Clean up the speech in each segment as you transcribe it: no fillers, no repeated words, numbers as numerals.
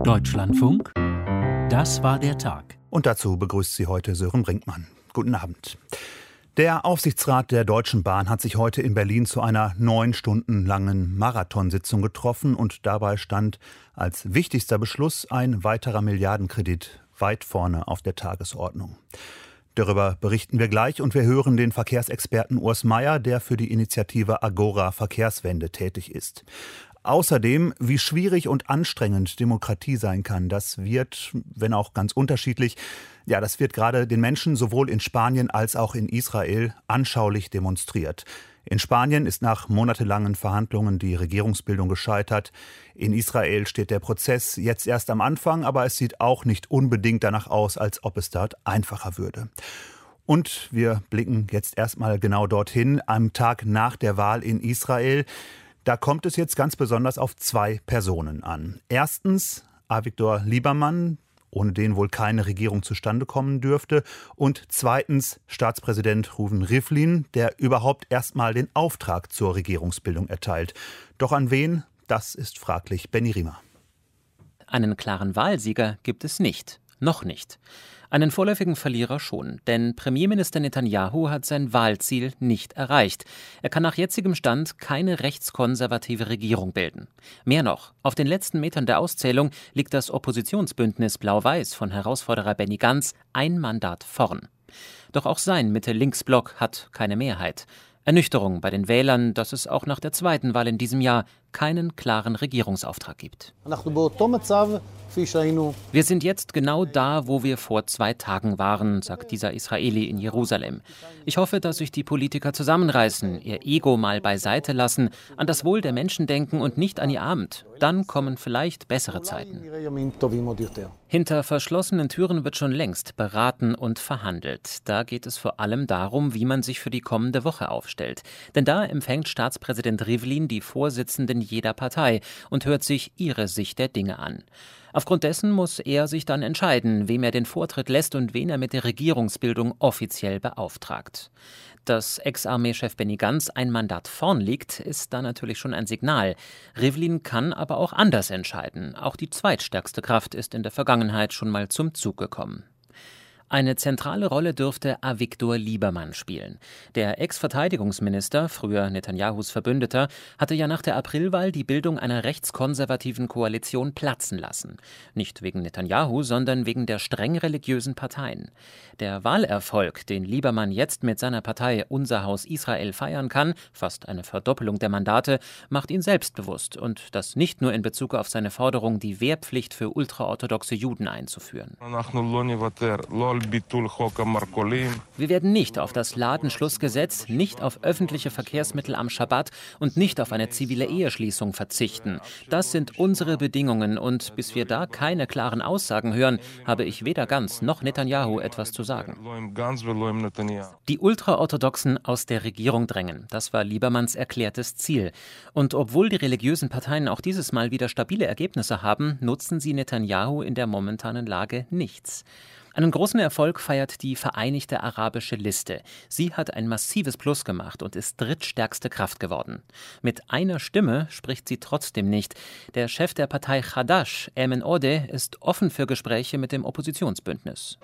Deutschlandfunk, das war der Tag. Und dazu begrüßt Sie heute Sören Brinkmann. Guten Abend. Der Aufsichtsrat der Deutschen Bahn hat sich heute in Berlin zu einer 9 Stunden langen Marathonsitzung getroffen und dabei stand als wichtigster Beschluss ein weiterer Milliardenkredit weit vorne auf der Tagesordnung. Darüber berichten wir gleich und wir hören den Verkehrsexperten Urs Meier, der für die Initiative Agora Verkehrswende tätig ist. Außerdem, wie schwierig und anstrengend Demokratie sein kann, das wird, wenn auch ganz unterschiedlich, das wird gerade den Menschen sowohl in Spanien als auch in Israel anschaulich demonstriert. In Spanien ist nach monatelangen Verhandlungen die Regierungsbildung gescheitert. In Israel steht der Prozess jetzt erst am Anfang, aber es sieht auch nicht unbedingt danach aus, als ob es dort einfacher würde. Und wir blicken jetzt erstmal genau dorthin, am Tag nach der Wahl in Israel. Da kommt es jetzt ganz besonders auf 2 Personen an. Erstens Avigdor Liebermann, ohne den wohl keine Regierung zustande kommen dürfte. Und zweitens Staatspräsident Reuven Rivlin, der überhaupt erstmal den Auftrag zur Regierungsbildung erteilt. Doch an wen? Das ist fraglich. Benny Riemer. Einen klaren Wahlsieger gibt es nicht. Noch nicht. Einen vorläufigen Verlierer schon, denn Premierminister Netanyahu hat sein Wahlziel nicht erreicht. Er kann nach jetzigem Stand keine rechtskonservative Regierung bilden. Mehr noch, auf den letzten Metern der Auszählung liegt das Oppositionsbündnis Blau-Weiß von Herausforderer Benny Gantz ein Mandat vorn. Doch auch sein Mitte-Links-Block hat keine Mehrheit. Ernüchterung bei den Wählern, dass es auch nach der zweiten Wahl in diesem Jahr keinen klaren Regierungsauftrag gibt. Wir sind jetzt genau da, wo wir vor 2 Tagen waren, sagt dieser Israeli in Jerusalem. Ich hoffe, dass sich die Politiker zusammenreißen, ihr Ego mal beiseite lassen, an das Wohl der Menschen denken und nicht an ihr Abend. Dann kommen vielleicht bessere Zeiten. Hinter verschlossenen Türen wird schon längst beraten und verhandelt. Da geht es vor allem darum, wie man sich für die kommende Woche aufstellt. Denn da empfängt Staatspräsident Rivlin die Vorsitzenden jeder Partei und hört sich ihre Sicht der Dinge an. Aufgrund dessen muss er sich dann entscheiden, wem er den Vortritt lässt und wen er mit der Regierungsbildung offiziell beauftragt. Dass Ex-Armeechef Benny Gantz ein Mandat vorn liegt, ist da natürlich schon ein Signal. Rivlin kann aber auch anders entscheiden. Auch die zweitstärkste Kraft ist in der Vergangenheit schon mal zum Zug gekommen. Eine zentrale Rolle dürfte Avigdor Liebermann spielen. Der Ex-Verteidigungsminister, früher Netanyahus Verbündeter, hatte ja nach der Aprilwahl die Bildung einer rechtskonservativen Koalition platzen lassen. Nicht wegen Netanyahu, sondern wegen der streng religiösen Parteien. Der Wahlerfolg, den Liebermann jetzt mit seiner Partei Unser Haus Israel feiern kann, fast eine Verdoppelung der Mandate, macht ihn selbstbewusst. Und das nicht nur in Bezug auf seine Forderung, die Wehrpflicht für ultraorthodoxe Juden einzuführen. Wir werden nicht auf das Ladenschlussgesetz, nicht auf öffentliche Verkehrsmittel am Schabbat und nicht auf eine zivile Eheschließung verzichten. Das sind unsere Bedingungen und bis wir da keine klaren Aussagen hören, habe ich weder Gantz noch Netanyahu etwas zu sagen. Die Ultraorthodoxen aus der Regierung drängen, das war Liebermanns erklärtes Ziel. Und obwohl die religiösen Parteien auch dieses Mal wieder stabile Ergebnisse haben, nutzen sie Netanyahu in der momentanen Lage nichts. Einen großen Erfolg feiert die Vereinigte Arabische Liste. Sie hat ein massives Plus gemacht und ist drittstärkste Kraft geworden. Mit einer Stimme spricht sie trotzdem nicht. Der Chef der Partei Chadash, Ayman Odeh, ist offen für Gespräche mit dem Oppositionsbündnis.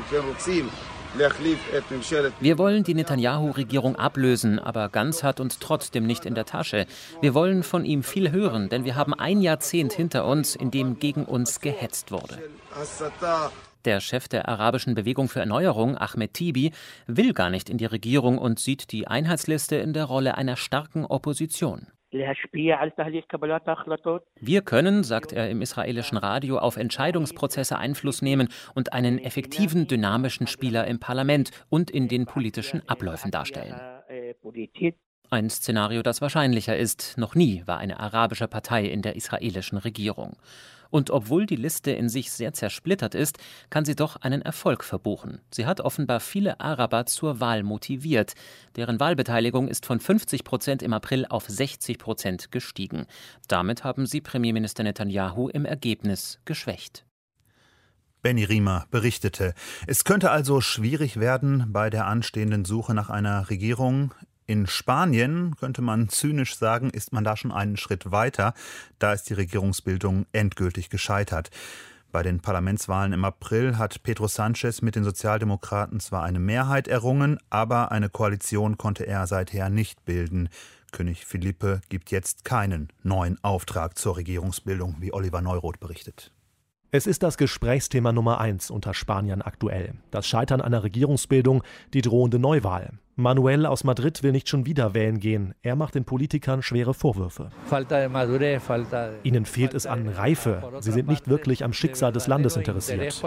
Wir wollen die Netanyahu-Regierung ablösen, aber Gantz hat uns trotzdem nicht in der Tasche. Wir wollen von ihm viel hören, denn wir haben ein Jahrzehnt hinter uns, in dem gegen uns gehetzt wurde. Der Chef der arabischen Bewegung für Erneuerung, Ahmed Tibi, will gar nicht in die Regierung und sieht die Einheitsliste in der Rolle einer starken Opposition. Wir können, sagt er im israelischen Radio, auf Entscheidungsprozesse Einfluss nehmen und einen effektiven, dynamischen Spieler im Parlament und in den politischen Abläufen darstellen. Ein Szenario, das wahrscheinlicher ist. Noch nie war eine arabische Partei in der israelischen Regierung. Und obwohl die Liste in sich sehr zersplittert ist, kann sie doch einen Erfolg verbuchen. Sie hat offenbar viele Araber zur Wahl motiviert. Deren Wahlbeteiligung ist von 50% im April auf 60% gestiegen. Damit haben sie Premierminister Netanyahu im Ergebnis geschwächt. Benny Riemer berichtete. Es könnte also schwierig werden bei der anstehenden Suche nach einer Regierung. In Spanien, könnte man zynisch sagen, ist man da schon einen Schritt weiter. Da ist die Regierungsbildung endgültig gescheitert. Bei den Parlamentswahlen im April hat Pedro Sánchez mit den Sozialdemokraten zwar eine Mehrheit errungen, aber eine Koalition konnte er seither nicht bilden. König Felipe gibt jetzt keinen neuen Auftrag zur Regierungsbildung, wie Oliver Neuroth berichtet. Es ist das Gesprächsthema Nummer 1 unter Spaniern aktuell. Das Scheitern einer Regierungsbildung, die drohende Neuwahl. Manuel aus Madrid will nicht schon wieder wählen gehen. Er macht den Politikern schwere Vorwürfe. Ihnen fehlt es an Reife. Sie sind nicht wirklich am Schicksal des Landes interessiert.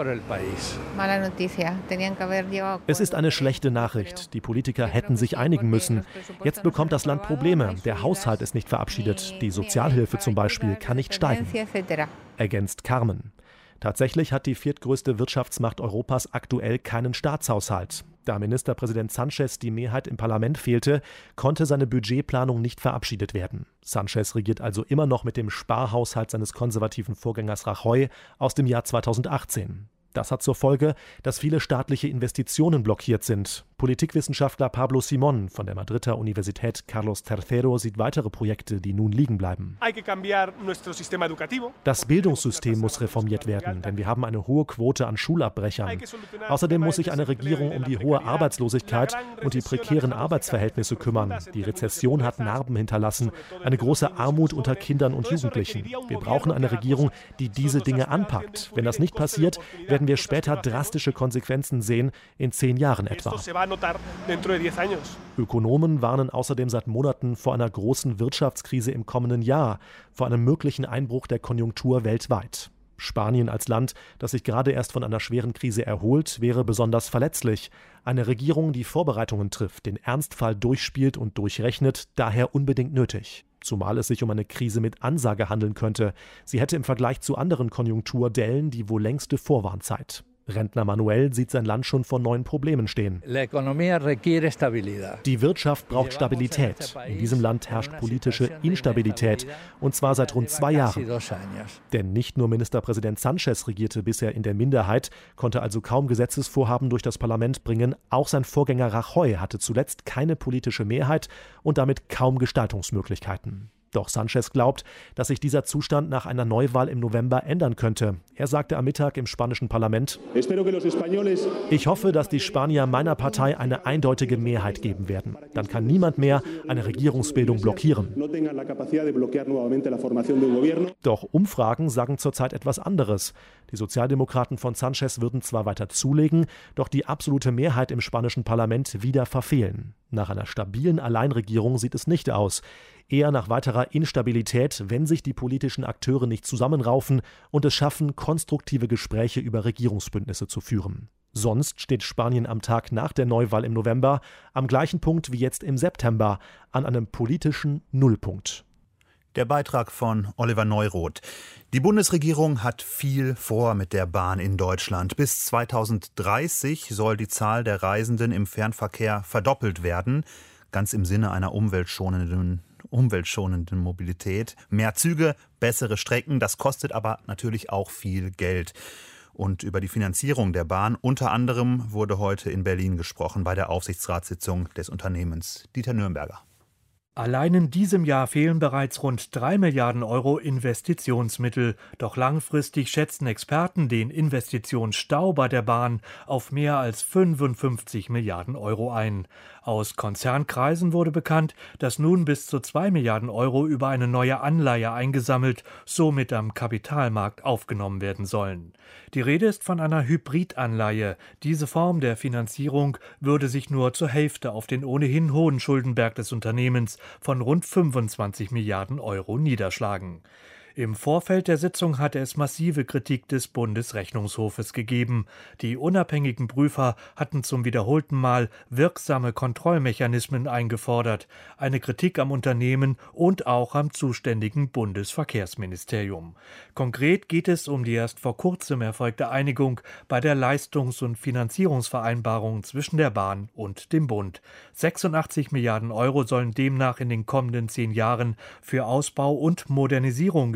Es ist eine schlechte Nachricht. Die Politiker hätten sich einigen müssen. Jetzt bekommt das Land Probleme. Der Haushalt ist nicht verabschiedet. Die Sozialhilfe zum Beispiel kann nicht steigen, ergänzt Carmen. Tatsächlich hat die viertgrößte Wirtschaftsmacht Europas aktuell keinen Staatshaushalt. Da Ministerpräsident Sánchez die Mehrheit im Parlament fehlte, konnte seine Budgetplanung nicht verabschiedet werden. Sánchez regiert also immer noch mit dem Sparhaushalt seines konservativen Vorgängers Rajoy aus dem Jahr 2018. Das hat zur Folge, dass viele staatliche Investitionen blockiert sind. Politikwissenschaftler Pablo Simón von der Madrider Universität Carlos III sieht weitere Projekte, die nun liegen bleiben. Das Bildungssystem muss reformiert werden, denn wir haben eine hohe Quote an Schulabbrechern. Außerdem muss sich eine Regierung um die hohe Arbeitslosigkeit und die prekären Arbeitsverhältnisse kümmern. Die Rezession hat Narben hinterlassen, eine große Armut unter Kindern und Jugendlichen. Wir brauchen eine Regierung, die diese Dinge anpackt. Wenn das nicht passiert, werden wir später drastische Konsequenzen sehen, in 10 Jahren etwa. Ökonomen warnen außerdem seit Monaten vor einer großen Wirtschaftskrise im kommenden Jahr, vor einem möglichen Einbruch der Konjunktur weltweit. Spanien als Land, das sich gerade erst von einer schweren Krise erholt, wäre besonders verletzlich. Eine Regierung, die Vorbereitungen trifft, den Ernstfall durchspielt und durchrechnet, daher unbedingt nötig. Zumal es sich um eine Krise mit Ansage handeln könnte. Sie hätte im Vergleich zu anderen Konjunkturdellen die wohl längste Vorwarnzeit. Rentner Manuel sieht sein Land schon vor neuen Problemen stehen. Die Wirtschaft braucht Stabilität. In diesem Land herrscht politische Instabilität, und zwar seit rund 2 Jahren. Denn nicht nur Ministerpräsident Sánchez regierte bisher in der Minderheit, konnte also kaum Gesetzesvorhaben durch das Parlament bringen. Auch sein Vorgänger Rajoy hatte zuletzt keine politische Mehrheit und damit kaum Gestaltungsmöglichkeiten. Doch Sánchez glaubt, dass sich dieser Zustand nach einer Neuwahl im November ändern könnte. Er sagte am Mittag im spanischen Parlament: Ich hoffe, dass die Spanier meiner Partei eine eindeutige Mehrheit geben werden. Dann kann niemand mehr eine Regierungsbildung blockieren. Doch Umfragen sagen zurzeit etwas anderes. Die Sozialdemokraten von Sánchez würden zwar weiter zulegen, doch die absolute Mehrheit im spanischen Parlament wieder verfehlen. Nach einer stabilen Alleinregierung sieht es nicht aus. Eher nach weiterer Instabilität, wenn sich die politischen Akteure nicht zusammenraufen und es schaffen, konstruktive Gespräche über Regierungsbündnisse zu führen. Sonst steht Spanien am Tag nach der Neuwahl im November am gleichen Punkt wie jetzt im September, an einem politischen Nullpunkt. Der Beitrag von Oliver Neuroth. Die Bundesregierung hat viel vor mit der Bahn in Deutschland. Bis 2030 soll die Zahl der Reisenden im Fernverkehr verdoppelt werden, ganz im Sinne einer umweltschonenden Mobilität. Mehr Züge, bessere Strecken, das kostet aber natürlich auch viel Geld. Und über die Finanzierung der Bahn unter anderem wurde heute in Berlin gesprochen bei der Aufsichtsratssitzung des Unternehmens. Dieter Nürnberger. Allein in diesem Jahr fehlen bereits rund 3 Milliarden Euro Investitionsmittel. Doch langfristig schätzen Experten den Investitionsstau bei der Bahn auf mehr als 55 Milliarden Euro ein. Aus Konzernkreisen wurde bekannt, dass nun bis zu 2 Milliarden Euro über eine neue Anleihe eingesammelt, somit am Kapitalmarkt aufgenommen werden sollen. Die Rede ist von einer Hybridanleihe. Diese Form der Finanzierung würde sich nur zur Hälfte auf den ohnehin hohen Schuldenberg des Unternehmens von rund 25 Milliarden Euro niederschlagen. Im Vorfeld der Sitzung hatte es massive Kritik des Bundesrechnungshofes gegeben. Die unabhängigen Prüfer hatten zum wiederholten Mal wirksame Kontrollmechanismen eingefordert, eine Kritik am Unternehmen und auch am zuständigen Bundesverkehrsministerium. Konkret geht es um die erst vor kurzem erfolgte Einigung bei der Leistungs- und Finanzierungsvereinbarung zwischen der Bahn und dem Bund. 86 Milliarden Euro sollen demnach in den kommenden 10 Jahren für Ausbau und Modernisierung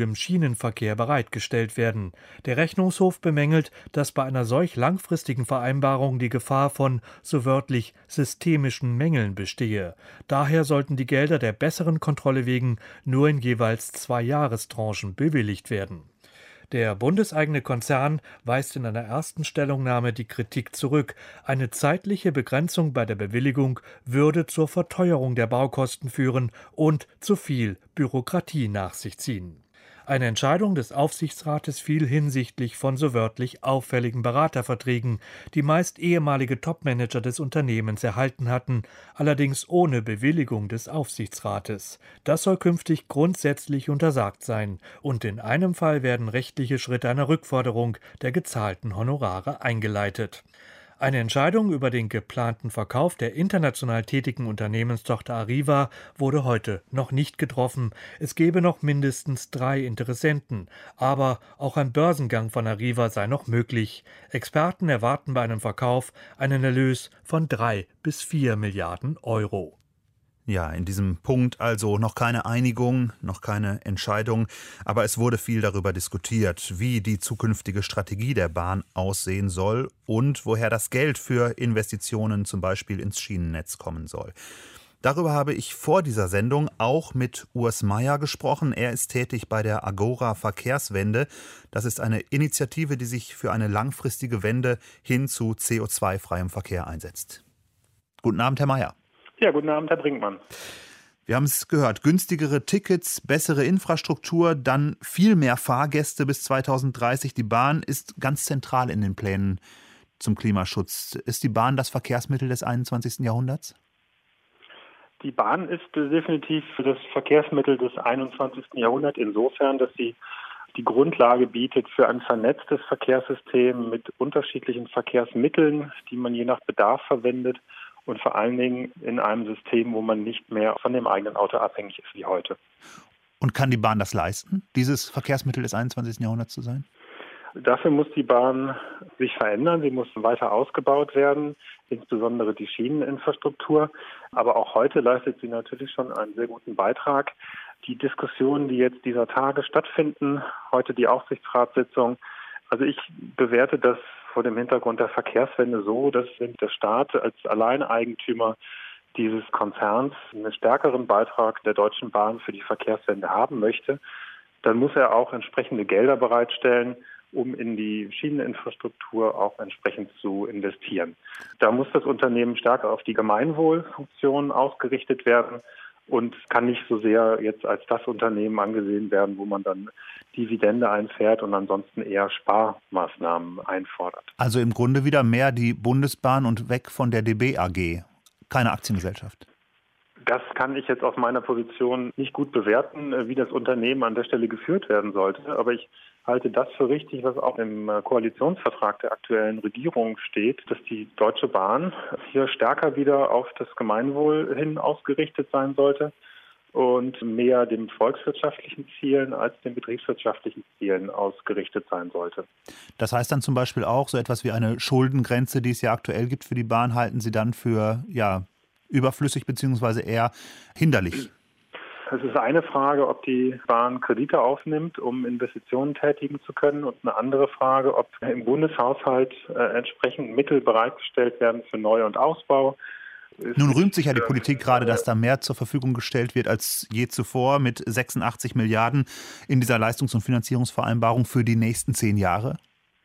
im Schienenverkehr bereitgestellt werden. Der Rechnungshof bemängelt, dass bei einer solch langfristigen Vereinbarung die Gefahr von, so wörtlich, systemischen Mängeln bestehe. Daher sollten die Gelder der besseren Kontrolle wegen nur in jeweils 2 Jahrestranchen bewilligt werden. Der bundeseigene Konzern weist in einer ersten Stellungnahme die Kritik zurück. Eine zeitliche Begrenzung bei der Bewilligung würde zur Verteuerung der Baukosten führen und zu viel Bürokratie nach sich ziehen. Eine Entscheidung des Aufsichtsrates fiel hinsichtlich von so wörtlich auffälligen Beraterverträgen, die meist ehemalige Topmanager des Unternehmens erhalten hatten, allerdings ohne Bewilligung des Aufsichtsrates. Das soll künftig grundsätzlich untersagt sein, und in einem Fall werden rechtliche Schritte einer Rückforderung der gezahlten Honorare eingeleitet. Eine Entscheidung über den geplanten Verkauf der international tätigen Unternehmenstochter Arriva wurde heute noch nicht getroffen. Es gebe noch mindestens 3 Interessenten, aber auch ein Börsengang von Arriva sei noch möglich. Experten erwarten bei einem Verkauf einen Erlös von 3 bis 4 Milliarden Euro. Ja, in diesem Punkt also noch keine Einigung, noch keine Entscheidung, aber es wurde viel darüber diskutiert, wie die zukünftige Strategie der Bahn aussehen soll und woher das Geld für Investitionen zum Beispiel ins Schienennetz kommen soll. Darüber habe ich vor dieser Sendung auch mit Urs Meier gesprochen. Er ist tätig bei der Agora Verkehrswende. Das ist eine Initiative, die sich für eine langfristige Wende hin zu CO2-freiem Verkehr einsetzt. Guten Abend, Herr Meier. Ja, guten Abend, Herr Brinkmann. Wir haben es gehört, günstigere Tickets, bessere Infrastruktur, dann viel mehr Fahrgäste bis 2030. Die Bahn ist ganz zentral in den Plänen zum Klimaschutz. Ist die Bahn das Verkehrsmittel des 21. Jahrhunderts? Die Bahn ist definitiv das Verkehrsmittel des 21. Jahrhunderts insofern, dass sie die Grundlage bietet für ein vernetztes Verkehrssystem mit unterschiedlichen Verkehrsmitteln, die man je nach Bedarf verwendet. Und vor allen Dingen in einem System, wo man nicht mehr von dem eigenen Auto abhängig ist wie heute. Und kann die Bahn das leisten, dieses Verkehrsmittel des 21. Jahrhunderts zu sein? Dafür muss die Bahn sich verändern. Sie muss weiter ausgebaut werden, insbesondere die Schieneninfrastruktur. Aber auch heute leistet sie natürlich schon einen sehr guten Beitrag. Die Diskussionen, die jetzt dieser Tage stattfinden, heute die Aufsichtsratssitzung, also ich bewerte das vor dem Hintergrund der Verkehrswende so, dass wenn der Staat als Alleineigentümer dieses Konzerns einen stärkeren Beitrag der Deutschen Bahn für die Verkehrswende haben möchte, dann muss er auch entsprechende Gelder bereitstellen, um in die Schieneninfrastruktur auch entsprechend zu investieren. Da muss das Unternehmen stärker auf die Gemeinwohlfunktion ausgerichtet werden und kann nicht so sehr jetzt als das Unternehmen angesehen werden, wo man dann Dividende einfährt und ansonsten eher Sparmaßnahmen einfordert. Also im Grunde wieder mehr die Bundesbahn und weg von der DB AG. Keine Aktiengesellschaft. Das kann ich jetzt aus meiner Position nicht gut bewerten, wie das Unternehmen an der Stelle geführt werden sollte. Aber ich halte das für richtig, was auch im Koalitionsvertrag der aktuellen Regierung steht, dass die Deutsche Bahn hier stärker wieder auf das Gemeinwohl hin ausgerichtet sein sollte und mehr den volkswirtschaftlichen Zielen als den betriebswirtschaftlichen Zielen ausgerichtet sein sollte. Das heißt dann zum Beispiel auch so etwas wie eine Schuldengrenze, die es ja aktuell gibt für die Bahn, halten Sie dann für überflüssig bzw. eher hinderlich? Es ist eine Frage, ob die Bahn Kredite aufnimmt, um Investitionen tätigen zu können, und eine andere Frage, ob im Bundeshaushalt entsprechend Mittel bereitgestellt werden für Neu- und Ausbau. Nun rühmt sich ja die Politik gerade, dass da mehr zur Verfügung gestellt wird als je zuvor mit 86 Milliarden in dieser Leistungs- und Finanzierungsvereinbarung für die nächsten 10 Jahre.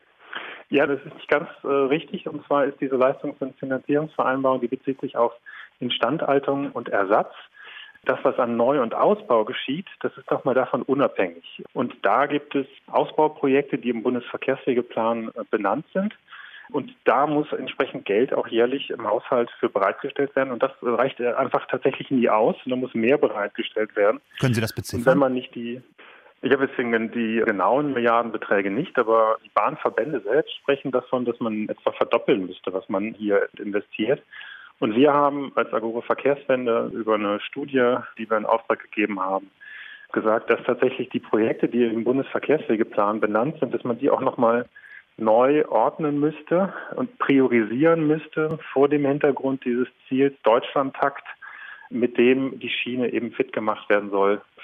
Ja, das ist nicht ganz richtig. Und zwar ist diese Leistungs- und Finanzierungsvereinbarung, die bezieht sich auf Instandhaltung und Ersatz. Das, was an Neu- und Ausbau geschieht, das ist doch mal davon unabhängig. Und da gibt es Ausbauprojekte, die im Bundesverkehrswegeplan benannt sind. Und da muss entsprechend Geld auch jährlich im Haushalt für bereitgestellt werden. Und das reicht einfach tatsächlich nie aus. Und da muss mehr bereitgestellt werden. Können Sie das beziffern? Und wenn man nicht ich habe jetzt die genauen Milliardenbeträge nicht, aber die Bahnverbände selbst sprechen davon, dass man etwa verdoppeln müsste, was man hier investiert. Und wir haben als Agora Verkehrswende über eine Studie, die wir in Auftrag gegeben haben, gesagt, dass tatsächlich die Projekte, die im Bundesverkehrswegeplan benannt sind, dass man die auch nochmal neu ordnen müsste und priorisieren müsste vor dem Hintergrund dieses Ziels Deutschlandtakt, mit dem die Schiene eben fit gemacht werden soll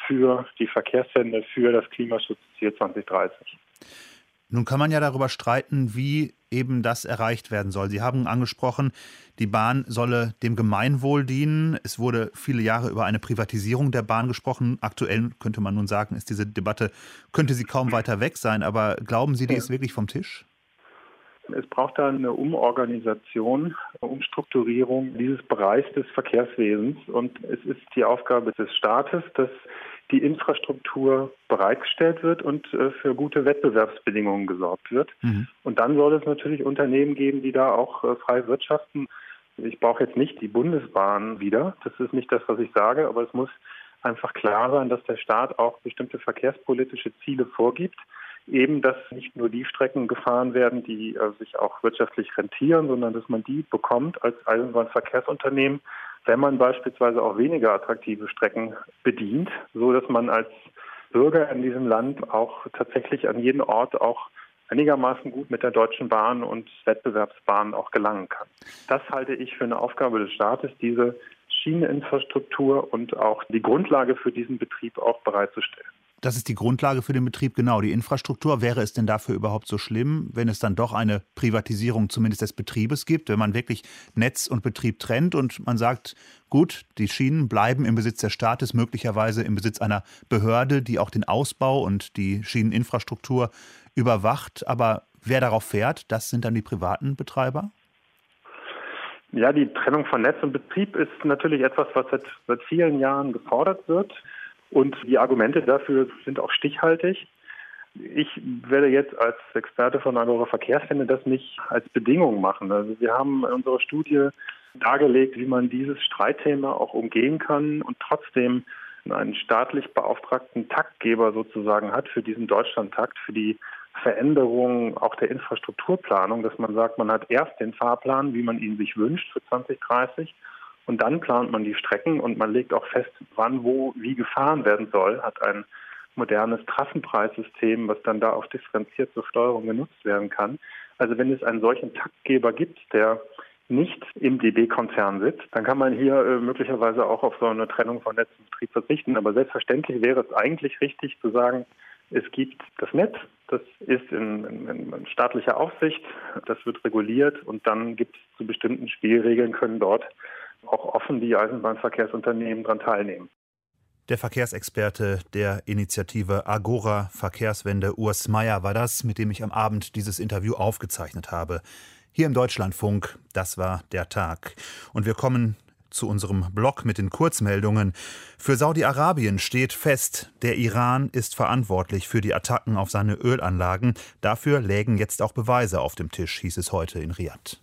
für die Verkehrswende, für das Klimaschutzziel 2030. Nun kann man ja darüber streiten, wie eben das erreicht werden soll. Sie haben angesprochen, die Bahn solle dem Gemeinwohl dienen. Es wurde viele Jahre über eine Privatisierung der Bahn gesprochen. Aktuell könnte man nun sagen, ist diese Debatte, könnte sie kaum weiter weg sein. Aber glauben Sie, die ist wirklich vom Tisch? Es braucht da eine Umorganisation, eine Umstrukturierung dieses Bereichs des Verkehrswesens. Und es ist die Aufgabe des Staates, dass die Infrastruktur bereitgestellt wird und für gute Wettbewerbsbedingungen gesorgt wird. Und dann soll es natürlich Unternehmen geben, die da auch frei wirtschaften. Ich brauche jetzt nicht die Bundesbahn wieder, das ist nicht das, was ich sage, aber es muss einfach klar sein, dass der Staat auch bestimmte verkehrspolitische Ziele vorgibt. Eben, dass nicht nur die Strecken gefahren werden, die sich auch wirtschaftlich rentieren, sondern dass man die bekommt als Eisenbahnverkehrsunternehmen, wenn man beispielsweise auch weniger attraktive Strecken bedient, so dass man als Bürger in diesem Land auch tatsächlich an jeden Ort auch einigermaßen gut mit der Deutschen Bahn und Wettbewerbsbahn auch gelangen kann. Das halte ich für eine Aufgabe des Staates, diese Schieneninfrastruktur und auch die Grundlage für diesen Betrieb auch bereitzustellen. Das ist die Grundlage für den Betrieb, genau, die Infrastruktur. Wäre es denn dafür überhaupt so schlimm, wenn es dann doch eine Privatisierung zumindest des Betriebes gibt, wenn man wirklich Netz und Betrieb trennt und man sagt, gut, die Schienen bleiben im Besitz des Staates, möglicherweise im Besitz einer Behörde, die auch den Ausbau und die Schieneninfrastruktur überwacht. Aber wer darauf fährt, das sind dann die privaten Betreiber? Ja, die Trennung von Netz und Betrieb ist natürlich etwas, was seit vielen Jahren gefordert wird. Und die Argumente dafür sind auch stichhaltig. Ich werde jetzt als Experte von Agora Verkehrswende das nicht als Bedingung machen. Also wir haben in unserer Studie dargelegt, wie man dieses Streitthema auch umgehen kann und trotzdem einen staatlich beauftragten Taktgeber sozusagen hat für diesen Deutschlandtakt, für die Veränderung auch der Infrastrukturplanung, dass man sagt, man hat erst den Fahrplan, wie man ihn sich wünscht für 2030. Und dann plant man die Strecken und man legt auch fest, wann, wo, wie gefahren werden soll, hat ein modernes Trassenpreissystem, was dann da auch differenziert zur Steuerung genutzt werden kann. Also wenn es einen solchen Taktgeber gibt, der nicht im DB-Konzern sitzt, dann kann man hier möglicherweise auch auf so eine Trennung von Netz und Betrieb verzichten. Aber selbstverständlich wäre es eigentlich richtig zu sagen, es gibt das Netz, das ist in staatlicher Aufsicht, das wird reguliert und dann gibt es zu bestimmten Spielregeln, können dort auch offen die Eisenbahnverkehrsunternehmen daran teilnehmen. Der Verkehrsexperte der Initiative Agora Verkehrswende, Urs Meier, war das, mit dem ich am Abend dieses Interview aufgezeichnet habe. Hier im Deutschlandfunk, das war der Tag. Und wir kommen zu unserem Blog mit den Kurzmeldungen. Für Saudi-Arabien steht fest, der Iran ist verantwortlich für die Attacken auf seine Ölanlagen. Dafür lägen jetzt auch Beweise auf dem Tisch, hieß es heute in Riad.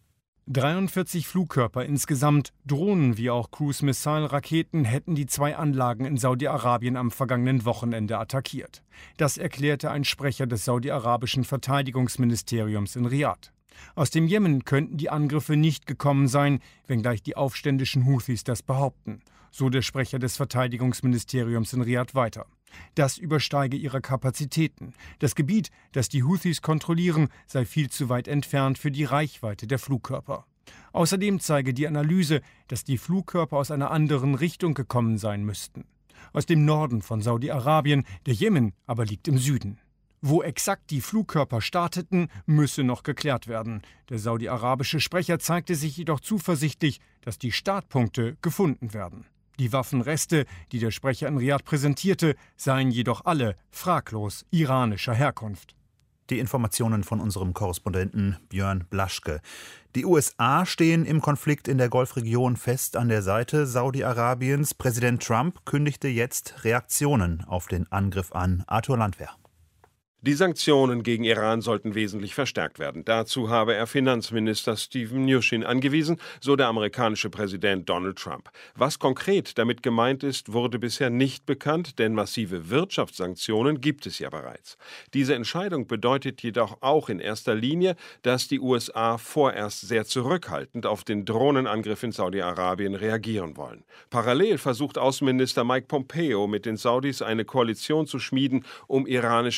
43 Flugkörper insgesamt, Drohnen wie auch Cruise-Missile-Raketen hätten die 2 Anlagen in Saudi-Arabien am vergangenen Wochenende attackiert. Das erklärte ein Sprecher des saudi-arabischen Verteidigungsministeriums in Riad. Aus dem Jemen könnten die Angriffe nicht gekommen sein, wenngleich die aufständischen Houthis das behaupten. So der Sprecher des Verteidigungsministeriums in Riad weiter. Das übersteige ihre Kapazitäten. Das Gebiet, das die Houthis kontrollieren, sei viel zu weit entfernt für die Reichweite der Flugkörper. Außerdem zeige die Analyse, dass die Flugkörper aus einer anderen Richtung gekommen sein müssten. Aus dem Norden von Saudi-Arabien, der Jemen aber liegt im Süden. Wo exakt die Flugkörper starteten, müsse noch geklärt werden. Der saudi-arabische Sprecher zeigte sich jedoch zuversichtlich, dass die Startpunkte gefunden werden. Die Waffenreste, die der Sprecher in Riad präsentierte, seien jedoch alle fraglos iranischer Herkunft. Die Informationen von unserem Korrespondenten Björn Blaschke. Die USA stehen im Konflikt in der Golfregion fest an der Seite Saudi-Arabiens. Präsident Trump kündigte jetzt Reaktionen auf den Angriff an. Arthur Landwehr. Die Sanktionen gegen Iran sollten wesentlich verstärkt werden. Dazu habe er Finanzminister Steven Mnuchin angewiesen, so der amerikanische Präsident Donald Trump. Was konkret damit gemeint ist, wurde bisher nicht bekannt, denn massive Wirtschaftssanktionen gibt es ja bereits. Diese Entscheidung bedeutet jedoch auch in erster Linie, dass die USA vorerst sehr zurückhaltend auf den Drohnenangriff in Saudi-Arabien reagieren wollen. Parallel versucht Außenminister Mike Pompeo mit den Saudis eine Koalition zu schmieden, um iranischen Einfluss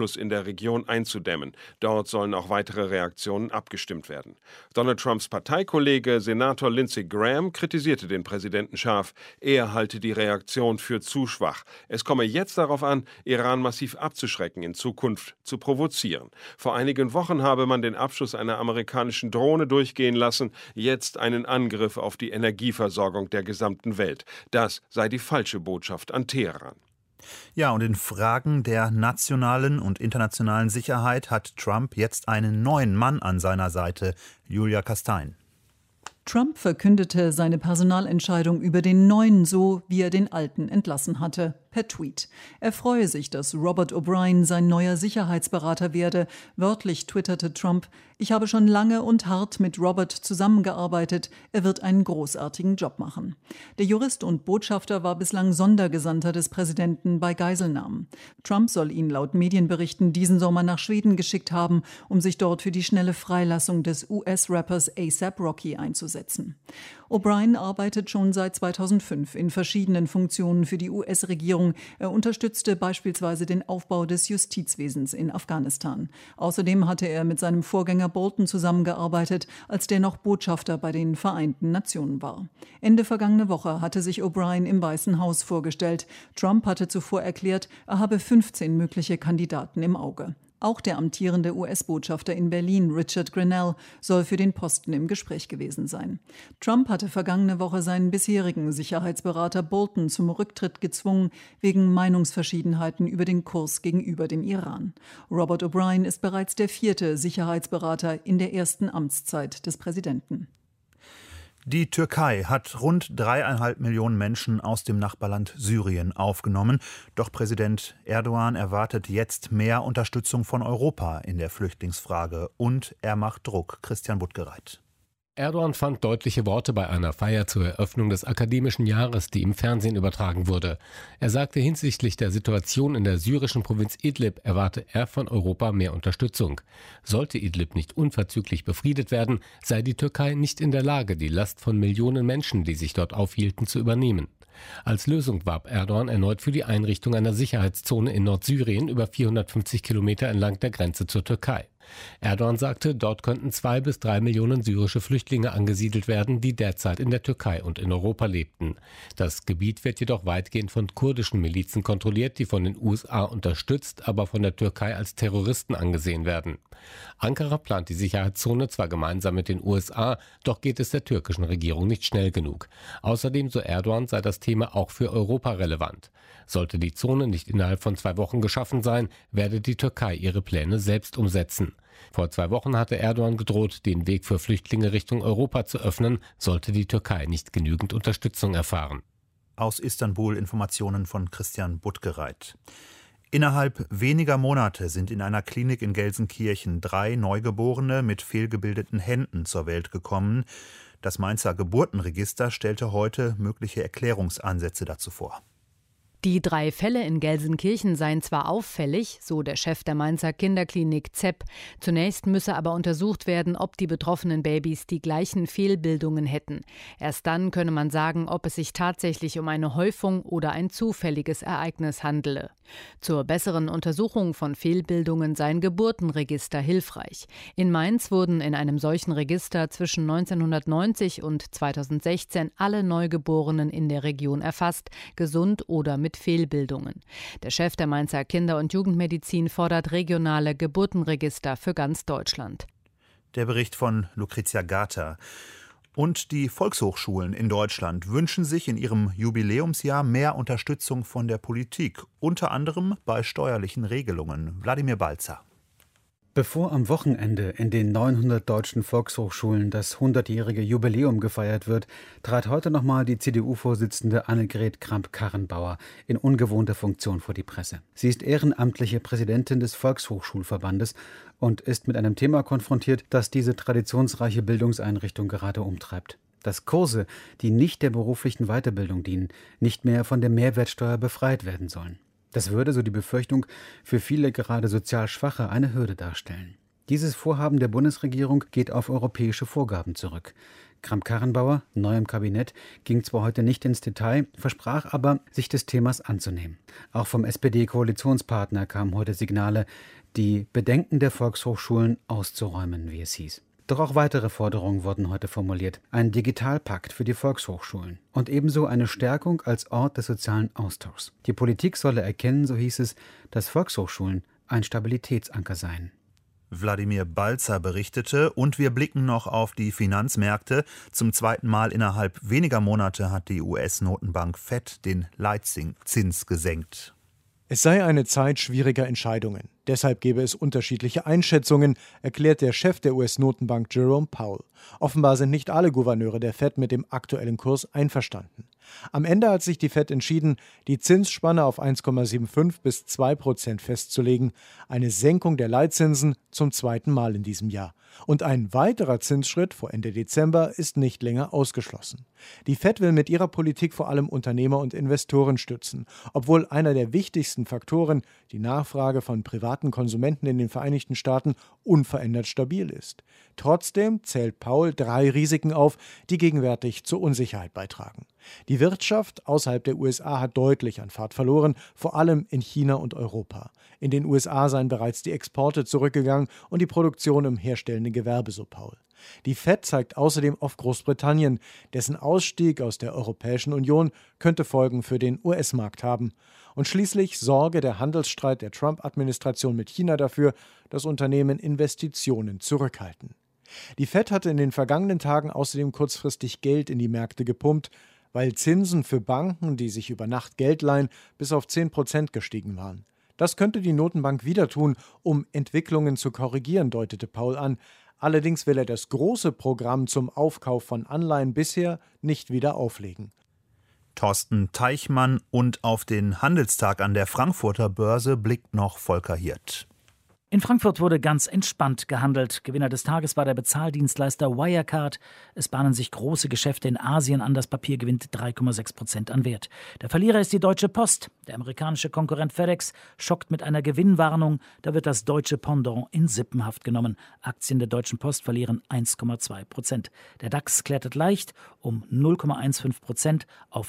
Einfluss in der Region einzudämmen. Dort sollen auch weitere Reaktionen abgestimmt werden. Donald Trumps Parteikollege Senator Lindsey Graham kritisierte den Präsidenten scharf. Er halte die Reaktion für zu schwach. Es komme jetzt darauf an, Iran massiv abzuschrecken, in Zukunft zu provozieren. Vor einigen Wochen habe man den Abschuss einer amerikanischen Drohne durchgehen lassen, jetzt einen Angriff auf die Energieversorgung der gesamten Welt. Das sei die falsche Botschaft an Teheran. Ja, und in Fragen der nationalen und internationalen Sicherheit hat Trump jetzt einen neuen Mann an seiner Seite, Julia Kastein. Trump verkündete seine Personalentscheidung über den neuen so, wie er den alten entlassen hatte, per Tweet. Er freue sich, dass Robert O'Brien sein neuer Sicherheitsberater werde. Wörtlich twitterte Trump: Ich habe schon lange und hart mit Robert zusammengearbeitet. Er wird einen großartigen Job machen. Der Jurist und Botschafter war bislang Sondergesandter des Präsidenten bei Geiselnahmen. Trump soll ihn laut Medienberichten diesen Sommer nach Schweden geschickt haben, um sich dort für die schnelle Freilassung des US-Rappers A$AP Rocky einzusetzen. O'Brien arbeitet schon seit 2005 in verschiedenen Funktionen für die US-Regierung. Er unterstützte beispielsweise den Aufbau des Justizwesens in Afghanistan. Außerdem hatte er mit seinem Vorgänger Bolton zusammengearbeitet, als der noch Botschafter bei den Vereinten Nationen war. Ende vergangene Woche hatte sich O'Brien im Weißen Haus vorgestellt. Trump hatte zuvor erklärt, er habe 15 mögliche Kandidaten im Auge. Auch der amtierende US-Botschafter in Berlin, Richard Grenell, soll für den Posten im Gespräch gewesen sein. Trump hatte vergangene Woche seinen bisherigen Sicherheitsberater Bolton zum Rücktritt gezwungen, wegen Meinungsverschiedenheiten über den Kurs gegenüber dem Iran. Robert O'Brien ist bereits der 4. Sicherheitsberater in der ersten Amtszeit des Präsidenten. Die Türkei hat rund 3,5 Millionen Menschen aus dem Nachbarland Syrien aufgenommen. Doch Präsident Erdogan erwartet jetzt mehr Unterstützung von Europa in der Flüchtlingsfrage. Und er macht Druck. Christian Buttgereit. Erdogan fand deutliche Worte bei einer Feier zur Eröffnung des akademischen Jahres, die im Fernsehen übertragen wurde. Er sagte, hinsichtlich der Situation in der syrischen Provinz Idlib erwarte er von Europa mehr Unterstützung. Sollte Idlib nicht unverzüglich befriedet werden, sei die Türkei nicht in der Lage, die Last von Millionen Menschen, die sich dort aufhielten, zu übernehmen. Als Lösung warb Erdogan erneut für die Einrichtung einer Sicherheitszone in Nordsyrien über 450 Kilometer entlang der Grenze zur Türkei. Erdogan sagte, dort könnten 2 bis 3 Millionen syrische Flüchtlinge angesiedelt werden, die derzeit in der Türkei und in Europa lebten. Das Gebiet wird jedoch weitgehend von kurdischen Milizen kontrolliert, die von den USA unterstützt, aber von der Türkei als Terroristen angesehen werden. Ankara plant die Sicherheitszone zwar gemeinsam mit den USA, doch geht es der türkischen Regierung nicht schnell genug. Außerdem, so Erdogan, sei das Thema auch für Europa relevant. Sollte die Zone nicht innerhalb von 2 Wochen geschaffen sein, werde die Türkei ihre Pläne selbst umsetzen. Vor 2 Wochen hatte Erdogan gedroht, den Weg für Flüchtlinge Richtung Europa zu öffnen, sollte die Türkei nicht genügend Unterstützung erfahren. Aus Istanbul Informationen von Christian Buttgereit. Innerhalb weniger Monate sind in einer Klinik in Gelsenkirchen 3 Neugeborene mit fehlgebildeten Händen zur Welt gekommen. Das Mainzer Geburtenregister stellte heute mögliche Erklärungsansätze dazu vor. Die 3 Fälle in Gelsenkirchen seien zwar auffällig, so der Chef der Mainzer Kinderklinik ZEP. Zunächst müsse aber untersucht werden, ob die betroffenen Babys die gleichen Fehlbildungen hätten. Erst dann könne man sagen, ob es sich tatsächlich um eine Häufung oder ein zufälliges Ereignis handele. Zur besseren Untersuchung von Fehlbildungen sei ein Geburtenregister hilfreich. In Mainz wurden in einem solchen Register zwischen 1990 und 2016 alle Neugeborenen in der Region erfasst, gesund oder mit Fehlbildungen. Der Chef der Mainzer Kinder- und Jugendmedizin fordert regionale Geburtenregister für ganz Deutschland. Der Bericht von Lucrezia Gater. Und die Volkshochschulen in Deutschland wünschen sich in ihrem Jubiläumsjahr mehr Unterstützung von der Politik, unter anderem bei steuerlichen Regelungen. Wladimir Balzer. Bevor am Wochenende in den 900 deutschen Volkshochschulen das 100-jährige Jubiläum gefeiert wird, trat heute nochmal die CDU-Vorsitzende Annegret Kramp-Karrenbauer in ungewohnter Funktion vor die Presse. Sie ist ehrenamtliche Präsidentin des Volkshochschulverbandes und ist mit einem Thema konfrontiert, das diese traditionsreiche Bildungseinrichtung gerade umtreibt. Dass Kurse, die nicht der beruflichen Weiterbildung dienen, nicht mehr von der Mehrwertsteuer befreit werden sollen. Das würde, so die Befürchtung, für viele gerade sozial Schwache eine Hürde darstellen. Dieses Vorhaben der Bundesregierung geht auf europäische Vorgaben zurück. Kramp-Karrenbauer, neu im Kabinett, ging zwar heute nicht ins Detail, versprach aber, sich des Themas anzunehmen. Auch vom SPD-Koalitionspartner kamen heute Signale, die Bedenken der Volkshochschulen auszuräumen, wie es hieß. Doch auch weitere Forderungen wurden heute formuliert. Ein Digitalpakt für die Volkshochschulen und ebenso eine Stärkung als Ort des sozialen Austauschs. Die Politik solle erkennen, so hieß es, dass Volkshochschulen ein Stabilitätsanker seien. Wladimir Balzer berichtete, und wir blicken noch auf die Finanzmärkte. Zum zweiten Mal innerhalb weniger Monate hat die US-Notenbank Fed den Leitzins gesenkt. Es sei eine Zeit schwieriger Entscheidungen. Deshalb gebe es unterschiedliche Einschätzungen, erklärt der Chef der US-Notenbank Jerome Powell. Offenbar sind nicht alle Gouverneure der Fed mit dem aktuellen Kurs einverstanden. Am Ende hat sich die Fed entschieden, die Zinsspanne auf 1,75 bis 2% festzulegen, eine Senkung der Leitzinsen zum zweiten Mal in diesem Jahr. Und ein weiterer Zinsschritt vor Ende Dezember ist nicht länger ausgeschlossen. Die Fed will mit ihrer Politik vor allem Unternehmer und Investoren stützen, obwohl einer der wichtigsten Faktoren, die Nachfrage von privaten Konsumenten in den Vereinigten Staaten, unverändert stabil ist. Trotzdem zählt Powell 3 Risiken auf, die gegenwärtig zur Unsicherheit beitragen. Die Wirtschaft außerhalb der USA hat deutlich an Fahrt verloren, vor allem in China und Europa. In den USA seien bereits die Exporte zurückgegangen und die Produktion im herstellenden Gewerbe, so Powell. Die Fed zeigt außerdem auf Großbritannien, dessen Ausstieg aus der Europäischen Union könnte Folgen für den US-Markt haben. Und schließlich sorge der Handelsstreit der Trump-Administration mit China dafür, dass Unternehmen Investitionen zurückhalten. Die Fed hatte in den vergangenen Tagen außerdem kurzfristig Geld in die Märkte gepumpt, weil Zinsen für Banken, die sich über Nacht Geld leihen, bis auf 10% gestiegen waren. Das könnte die Notenbank wieder tun, um Entwicklungen zu korrigieren, deutete Powell an. Allerdings will er das große Programm zum Aufkauf von Anleihen bisher nicht wieder auflegen. Thorsten Teichmann, und auf den Handelstag an der Frankfurter Börse blickt noch Volker Hirt. In Frankfurt wurde ganz entspannt gehandelt. Gewinner des Tages war der Bezahldienstleister Wirecard. Es bahnen sich große Geschäfte in Asien an. Das Papier gewinnt 3,6% an Wert. Der Verlierer ist die Deutsche Post. Der amerikanische Konkurrent FedEx schockt mit einer Gewinnwarnung. Da wird das deutsche Pendant in Sippenhaft genommen. Aktien der Deutschen Post verlieren 1,2%. Der DAX klettert leicht um 0,15% auf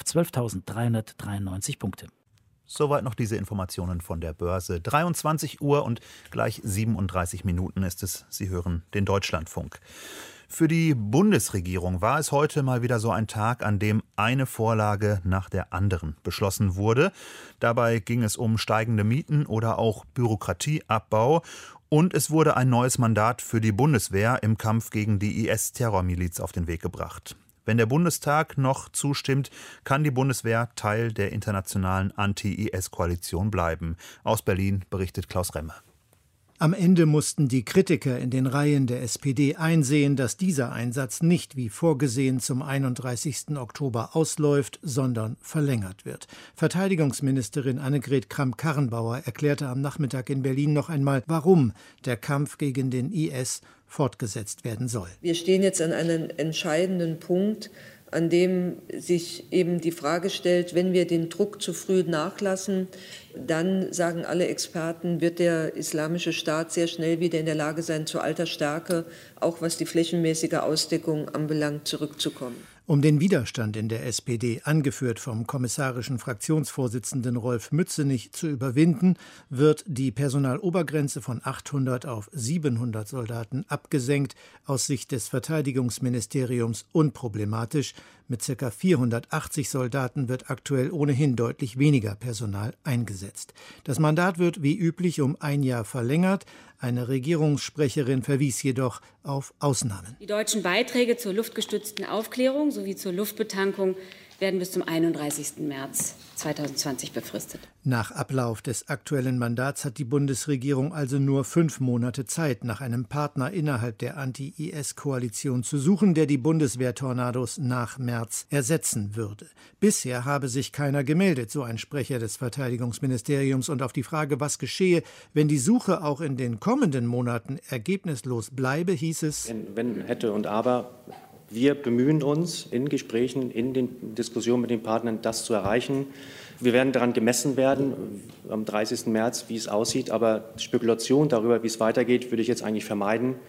12.393 Punkte. Soweit noch diese Informationen von der Börse. 23 Uhr und gleich 37 Minuten ist es. Sie hören den Deutschlandfunk. Für die Bundesregierung war es heute mal wieder so ein Tag, an dem eine Vorlage nach der anderen beschlossen wurde. Dabei ging es um steigende Mieten oder auch Bürokratieabbau. Und es wurde ein neues Mandat für die Bundeswehr im Kampf gegen die IS-Terrormiliz auf den Weg gebracht. Wenn der Bundestag noch zustimmt, kann die Bundeswehr Teil der internationalen Anti-IS-Koalition bleiben. Aus Berlin berichtet Klaus Remme. Am Ende mussten die Kritiker in den Reihen der SPD einsehen, dass dieser Einsatz nicht wie vorgesehen zum 31. Oktober ausläuft, sondern verlängert wird. Verteidigungsministerin Annegret Kramp-Karrenbauer erklärte am Nachmittag in Berlin noch einmal, warum der Kampf gegen den IS fortgesetzt werden soll. Wir stehen jetzt an einem entscheidenden Punkt, an dem sich eben die Frage stellt, wenn wir den Druck zu früh nachlassen, dann, sagen alle Experten, wird der Islamische Staat sehr schnell wieder in der Lage sein, zu alter Stärke, auch was die flächenmäßige Ausdeckung anbelangt, zurückzukommen. Um den Widerstand in der SPD, angeführt vom kommissarischen Fraktionsvorsitzenden Rolf Mützenich, zu überwinden, wird die Personalobergrenze von 800 auf 700 Soldaten abgesenkt, aus Sicht des Verteidigungsministeriums unproblematisch. Mit ca. 480 Soldaten wird aktuell ohnehin deutlich weniger Personal eingesetzt. Das Mandat wird wie üblich um 1 Jahr verlängert. Eine Regierungssprecherin verwies jedoch auf Ausnahmen. Die deutschen Beiträge zur luftgestützten Aufklärung sowie zur Luftbetankung werden bis zum 31. März 2020 befristet. Nach Ablauf des aktuellen Mandats hat die Bundesregierung also nur 5 Monate Zeit, nach einem Partner innerhalb der Anti-IS-Koalition zu suchen, der die Bundeswehr-Tornados nach März ersetzen würde. Bisher habe sich keiner gemeldet, so ein Sprecher des Verteidigungsministeriums. Und auf die Frage, was geschehe, wenn die Suche auch in den kommenden Monaten ergebnislos bleibe, hieß es: Wenn, hätte und aber. Wir bemühen uns in Gesprächen, in den Diskussionen mit den Partnern, das zu erreichen. Wir werden daran gemessen werden, am 30. März, wie es aussieht. Aber Spekulation darüber, wie es weitergeht, würde ich jetzt eigentlich vermeiden.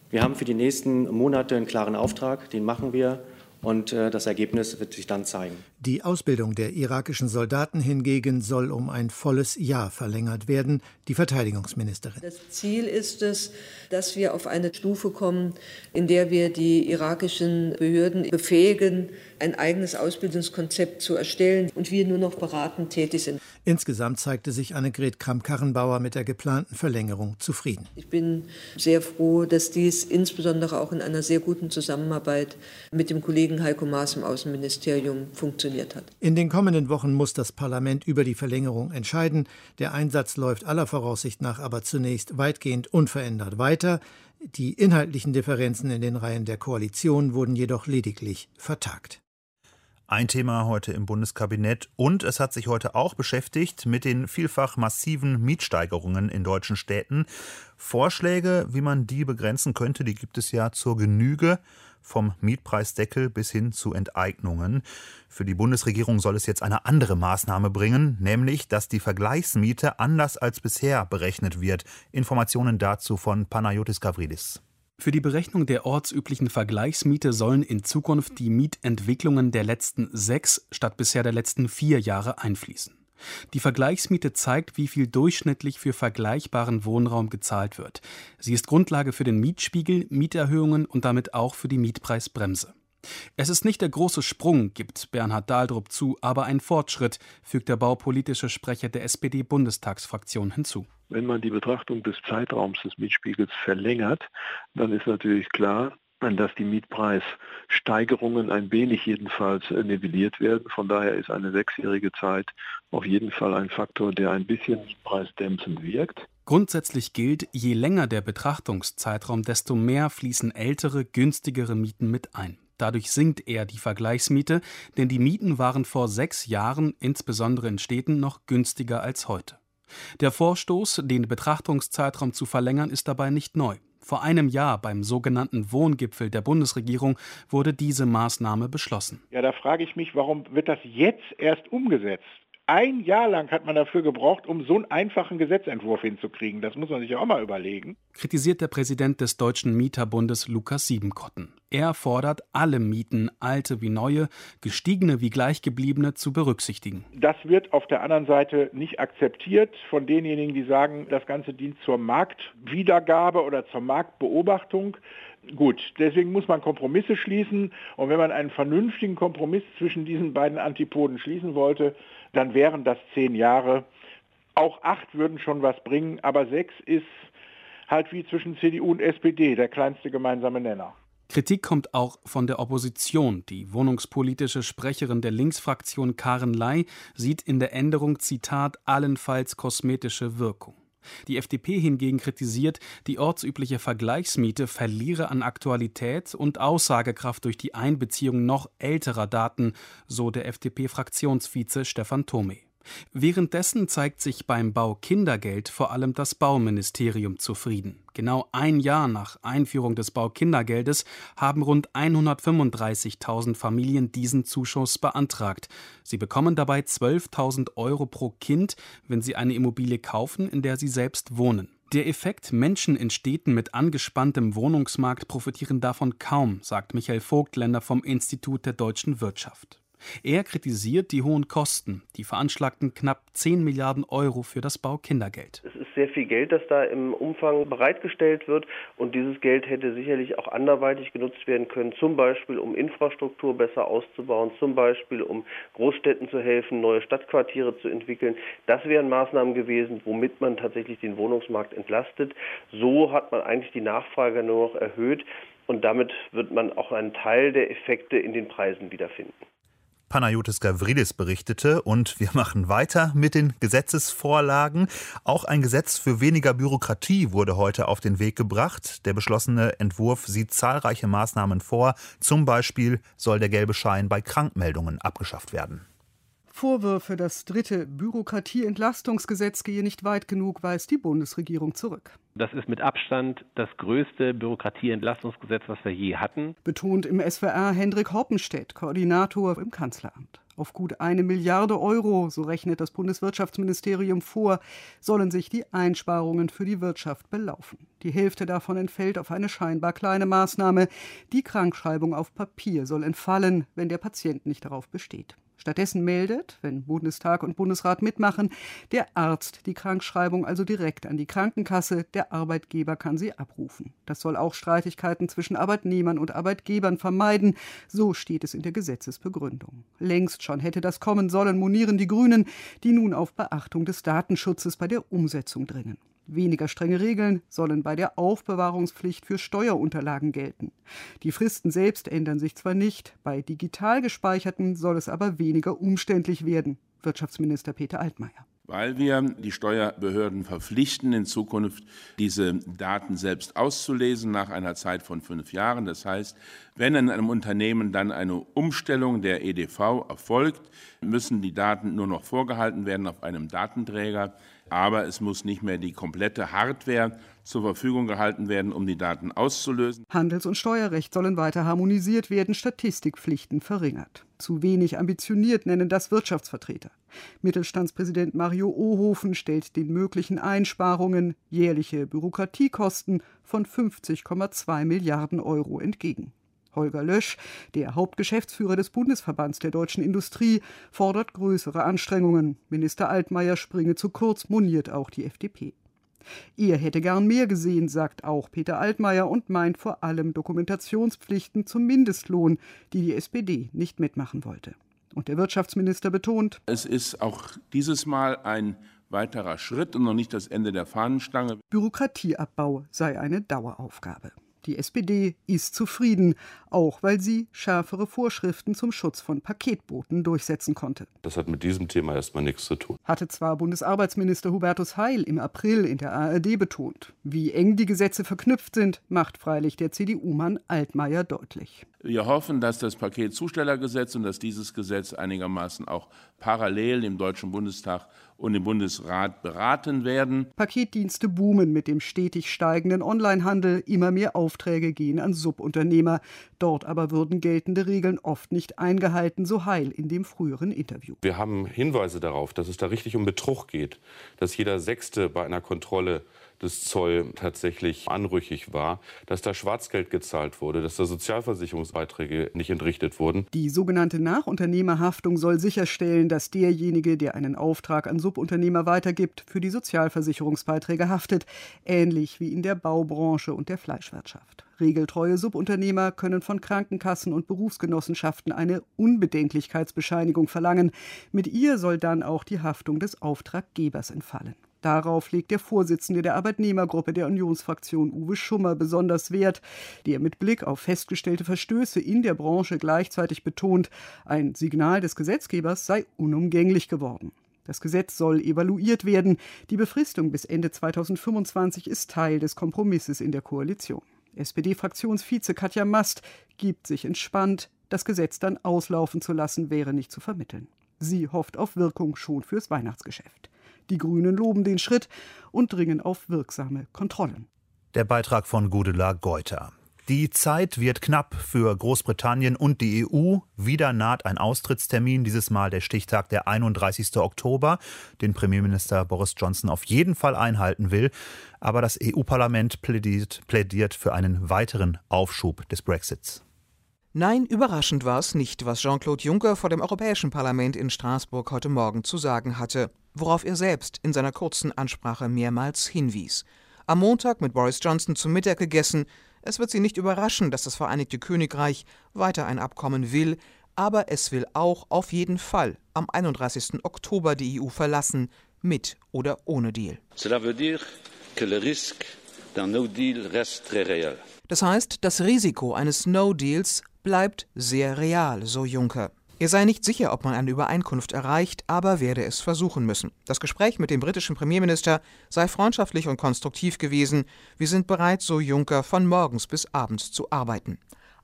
Wir haben für die nächsten Monate einen klaren Auftrag, den machen wir. Und das Ergebnis wird sich dann zeigen. Die Ausbildung der irakischen Soldaten hingegen soll um ein volles Jahr verlängert werden, die Verteidigungsministerin. Das Ziel ist es, dass wir auf eine Stufe kommen, in der wir die irakischen Behörden befähigen, ein eigenes Ausbildungskonzept zu erstellen und wir nur noch beratend tätig sind. Insgesamt zeigte sich Annegret Kramp-Karrenbauer mit der geplanten Verlängerung zufrieden. Ich bin sehr froh, dass dies insbesondere auch in einer sehr guten Zusammenarbeit mit dem Kollegen Heiko Maas im Außenministerium funktioniert hat. In den kommenden Wochen muss das Parlament über die Verlängerung entscheiden. Der Einsatz läuft aller Voraussicht nach aber zunächst weitgehend unverändert weiter. Die inhaltlichen Differenzen in den Reihen der Koalition wurden jedoch lediglich vertagt. Ein Thema heute im Bundeskabinett und es hat sich heute auch beschäftigt mit den vielfach massiven Mietsteigerungen in deutschen Städten. Vorschläge, wie man die begrenzen könnte, die gibt es ja zur Genüge, vom Mietpreisdeckel bis hin zu Enteignungen. Für die Bundesregierung soll es jetzt eine andere Maßnahme bringen, nämlich, dass die Vergleichsmiete anders als bisher berechnet wird. Informationen dazu von Panayotis Gavridis. Für die Berechnung der ortsüblichen Vergleichsmiete sollen in Zukunft die Mietentwicklungen der letzten 6 statt bisher der letzten 4 Jahre einfließen. Die Vergleichsmiete zeigt, wie viel durchschnittlich für vergleichbaren Wohnraum gezahlt wird. Sie ist Grundlage für den Mietspiegel, Mieterhöhungen und damit auch für die Mietpreisbremse. Es ist nicht der große Sprung, gibt Bernhard Dahldrup zu, aber ein Fortschritt, fügt der baupolitische Sprecher der SPD-Bundestagsfraktion hinzu. Wenn man die Betrachtung des Zeitraums des Mietspiegels verlängert, dann ist natürlich klar, dass die Mietpreissteigerungen ein wenig jedenfalls nivelliert werden. Von daher ist eine 6-jährige Zeit auf jeden Fall ein Faktor, der ein bisschen mietpreisdämpfend wirkt. Grundsätzlich gilt, je länger der Betrachtungszeitraum, desto mehr fließen ältere, günstigere Mieten mit ein. Dadurch sinkt eher die Vergleichsmiete, denn die Mieten waren vor 6 Jahren, insbesondere in Städten, noch günstiger als heute. Der Vorstoß, den Betrachtungszeitraum zu verlängern, ist dabei nicht neu. Vor einem Jahr beim sogenannten Wohngipfel der Bundesregierung wurde diese Maßnahme beschlossen. Ja, da frage ich mich, warum wird das jetzt erst umgesetzt? 1 Jahr lang hat man dafür gebraucht, um so einen einfachen Gesetzentwurf hinzukriegen. Das muss man sich ja auch mal überlegen. Kritisiert der Präsident des Deutschen Mieterbundes Lukas Siebenkotten. Er fordert, alle Mieten, alte wie neue, gestiegene wie gleichgebliebene, zu berücksichtigen. Das wird auf der anderen Seite nicht akzeptiert von denjenigen, die sagen, das Ganze dient zur Marktwiedergabe oder zur Marktbeobachtung. Gut, deswegen muss man Kompromisse schließen. Und wenn man einen vernünftigen Kompromiss zwischen diesen beiden Antipoden schließen wollte, dann wären das 10 Jahre. Auch 8 würden schon was bringen, aber 6 ist halt wie zwischen CDU und SPD der kleinste gemeinsame Nenner. Kritik kommt auch von der Opposition. Die wohnungspolitische Sprecherin der Linksfraktion Karen Ley sieht in der Änderung, Zitat, allenfalls kosmetische Wirkung. Die FDP hingegen kritisiert, die ortsübliche Vergleichsmiete verliere an Aktualität und Aussagekraft durch die Einbeziehung noch älterer Daten, so der FDP-Fraktionsvize Stefan Thomé. Währenddessen zeigt sich beim Baukindergeld vor allem das Bauministerium zufrieden. Genau 1 Jahr nach Einführung des Baukindergeldes haben rund 135.000 Familien diesen Zuschuss beantragt. Sie bekommen dabei 12.000 € pro Kind, wenn sie eine Immobilie kaufen, in der sie selbst wohnen. Der Effekt, Menschen in Städten mit angespanntem Wohnungsmarkt profitieren davon kaum, sagt Michael Vogtländer vom Institut der deutschen Wirtschaft. Er kritisiert die hohen Kosten, die veranschlagten knapp 10 Milliarden € für das Baukindergeld. Es ist sehr viel Geld, das da im Umfang bereitgestellt wird und dieses Geld hätte sicherlich auch anderweitig genutzt werden können, zum Beispiel um Infrastruktur besser auszubauen, zum Beispiel um Großstädten zu helfen, neue Stadtquartiere zu entwickeln. Das wären Maßnahmen gewesen, womit man tatsächlich den Wohnungsmarkt entlastet. So hat man eigentlich die Nachfrage nur noch erhöht und damit wird man auch einen Teil der Effekte in den Preisen wiederfinden. Panayotis Gavridis berichtete und wir machen weiter mit den Gesetzesvorlagen. Auch ein Gesetz für weniger Bürokratie wurde heute auf den Weg gebracht. Der beschlossene Entwurf sieht zahlreiche Maßnahmen vor. Zum Beispiel soll der gelbe Schein bei Krankmeldungen abgeschafft werden. Vorwürfe, das dritte Bürokratieentlastungsgesetz gehe nicht weit genug, weist die Bundesregierung zurück. Das ist mit Abstand das größte Bürokratieentlastungsgesetz, was wir je hatten. Betont im SWR Hendrik Hoppenstedt, Koordinator im Kanzleramt. Auf gut 1 Milliarde Euro, so rechnet das Bundeswirtschaftsministerium vor, sollen sich die Einsparungen für die Wirtschaft belaufen. Die Hälfte davon entfällt auf eine scheinbar kleine Maßnahme. Die Krankschreibung auf Papier soll entfallen, wenn der Patient nicht darauf besteht. Stattdessen meldet, wenn Bundestag und Bundesrat mitmachen, der Arzt die Krankschreibung also direkt an die Krankenkasse, der Arbeitgeber kann sie abrufen. Das soll auch Streitigkeiten zwischen Arbeitnehmern und Arbeitgebern vermeiden, so steht es in der Gesetzesbegründung. Längst schon hätte das kommen sollen, monieren die Grünen, die nun auf Beachtung des Datenschutzes bei der Umsetzung dringen. Weniger strenge Regeln sollen bei der Aufbewahrungspflicht für Steuerunterlagen gelten. Die Fristen selbst ändern sich zwar nicht, bei digital gespeicherten soll es aber weniger umständlich werden. Wirtschaftsminister Peter Altmaier. Weil wir die Steuerbehörden verpflichten, in Zukunft diese Daten selbst auszulesen nach einer Zeit von 5 Jahren. Das heißt, wenn in einem Unternehmen dann eine Umstellung der EDV erfolgt, müssen die Daten nur noch vorgehalten werden auf einem Datenträger. Aber es muss nicht mehr die komplette Hardware zur Verfügung gehalten werden, um die Daten auszulösen. Handels- und Steuerrecht sollen weiter harmonisiert werden, Statistikpflichten verringert. Zu wenig ambitioniert nennen das Wirtschaftsvertreter. Mittelstandspräsident Mario Ohofen stellt den möglichen Einsparungen jährliche Bürokratiekosten von 50,2 Milliarden Euro entgegen. Holger Lösch, der Hauptgeschäftsführer des Bundesverbands der deutschen Industrie, fordert größere Anstrengungen. Minister Altmaier springe zu kurz, moniert auch die FDP. Er hätte gern mehr gesehen, sagt auch Peter Altmaier und meint vor allem Dokumentationspflichten zum Mindestlohn, die die SPD nicht mitmachen wollte. Und der Wirtschaftsminister betont: Es ist auch dieses Mal ein weiterer Schritt und noch nicht das Ende der Fahnenstange. Bürokratieabbau sei eine Daueraufgabe. Die SPD ist zufrieden, auch weil sie schärfere Vorschriften zum Schutz von Paketboten durchsetzen konnte. Das hat mit diesem Thema erstmal nichts zu tun. Hatte zwar Bundesarbeitsminister Hubertus Heil im April in der ARD betont. Wie eng die Gesetze verknüpft sind, macht freilich der CDU-Mann Altmaier deutlich. Wir hoffen, dass das Paketzustellergesetz und dass dieses Gesetz einigermaßen auch parallel im Deutschen Bundestag und im Bundesrat beraten werden. Paketdienste boomen mit dem stetig steigenden Onlinehandel. Immer mehr Aufträge gehen an Subunternehmer. Dort aber würden geltende Regeln oft nicht eingehalten, so Heil in dem früheren Interview. Wir haben Hinweise darauf, dass es da richtig um Betrug geht, dass jeder Sechste bei einer Kontrolle des Zoll tatsächlich anrüchig war, dass da Schwarzgeld gezahlt wurde, dass da Sozialversicherungsbeiträge nicht entrichtet wurden. Die sogenannte Nachunternehmerhaftung soll sicherstellen, dass derjenige, der einen Auftrag an Subunternehmer weitergibt, für die Sozialversicherungsbeiträge haftet, ähnlich wie in der Baubranche und der Fleischwirtschaft. Regeltreue Subunternehmer können von Krankenkassen und Berufsgenossenschaften eine Unbedenklichkeitsbescheinigung verlangen. Mit ihr soll dann auch die Haftung des Auftraggebers entfallen. Darauf legt der Vorsitzende der Arbeitnehmergruppe der Unionsfraktion Uwe Schummer besonders Wert, der mit Blick auf festgestellte Verstöße in der Branche gleichzeitig betont, ein Signal des Gesetzgebers sei unumgänglich geworden. Das Gesetz soll evaluiert werden. Die Befristung bis Ende 2025 ist Teil des Kompromisses in der Koalition. SPD-Fraktionsvize Katja Mast gibt sich entspannt. Das Gesetz dann auslaufen zu lassen, wäre nicht zu vermitteln. Sie hofft auf Wirkung schon fürs Weihnachtsgeschäft. Die Grünen loben den Schritt und dringen auf wirksame Kontrollen. Der Beitrag von Gudula Geuter. Die Zeit wird knapp für Großbritannien und die EU. Wieder naht ein Austrittstermin, dieses Mal der Stichtag der 31. Oktober, den Premierminister Boris Johnson auf jeden Fall einhalten will. Aber das EU-Parlament plädiert für einen weiteren Aufschub des Brexits. Nein, überraschend war es nicht, was Jean-Claude Juncker vor dem Europäischen Parlament in Straßburg heute Morgen zu sagen hatte, worauf er selbst in seiner kurzen Ansprache mehrmals hinwies. Am Montag mit Boris Johnson zum Mittag gegessen. Es wird Sie nicht überraschen, dass das Vereinigte Königreich weiter ein Abkommen will, aber es will auch auf jeden Fall am 31. Oktober die EU verlassen, mit oder ohne Deal. Cela veut dire que le risque d'un no deal reste très réel. Das heißt, das Risiko eines No-Deals bleibt sehr real, so Juncker. Er sei nicht sicher, ob man eine Übereinkunft erreicht, aber werde es versuchen müssen. Das Gespräch mit dem britischen Premierminister sei freundschaftlich und konstruktiv gewesen. Wir sind bereit, so Juncker, von morgens bis abends zu arbeiten.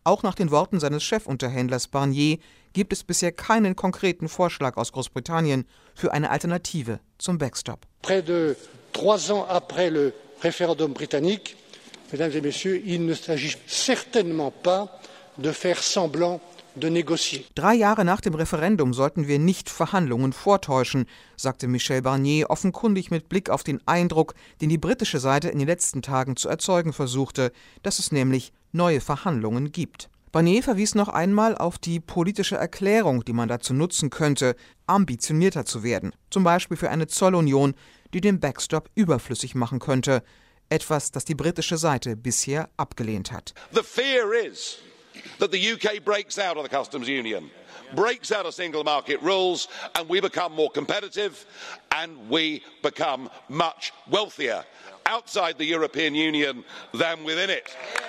Auch nach den Worten seines Chefunterhändlers Barnier gibt es bisher keinen konkreten Vorschlag aus Großbritannien für eine Alternative zum Backstop. Près de 3 ans après le référendum britannique, mesdames et messieurs, il ne s'agit certainement pas de faire semblant de négocier. 3 Jahre nach dem Referendum sollten wir nicht Verhandlungen vortäuschen, sagte Michel Barnier offenkundig mit Blick auf den Eindruck, den die britische Seite in den letzten Tagen zu erzeugen versuchte, dass es nämlich neue Verhandlungen gibt. Barnier verwies noch einmal auf die politische Erklärung, die man dazu nutzen könnte, ambitionierter zu werden, zum Beispiel für eine Zollunion, die den Backstop überflüssig machen könnte, etwas, das die britische Seite bisher abgelehnt hat. The fear is that the UK breaks out of the customs union, breaks out of single market rules, and we become more competitive and we become much wealthier outside the European Union than within it.